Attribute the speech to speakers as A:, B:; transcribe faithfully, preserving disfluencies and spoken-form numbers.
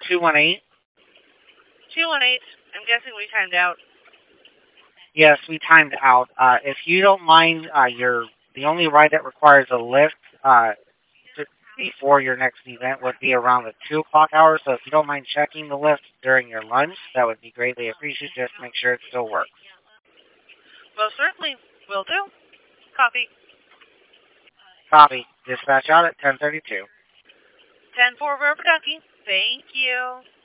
A: two one eight.
B: two one eight. I'm guessing we timed out.
A: Yes, we timed out. Uh, if you don't mind, uh, your the only ride that requires a lift uh, before your next event would be around the two o'clock hour. So if you don't mind checking the lift during your lunch, that would be greatly appreciated. Just make sure it still works.
B: Well, certainly. Will do. Copy.
A: Copy. Dispatch out at ten thirty-two.
B: ten four, River Kentucky. Thank you.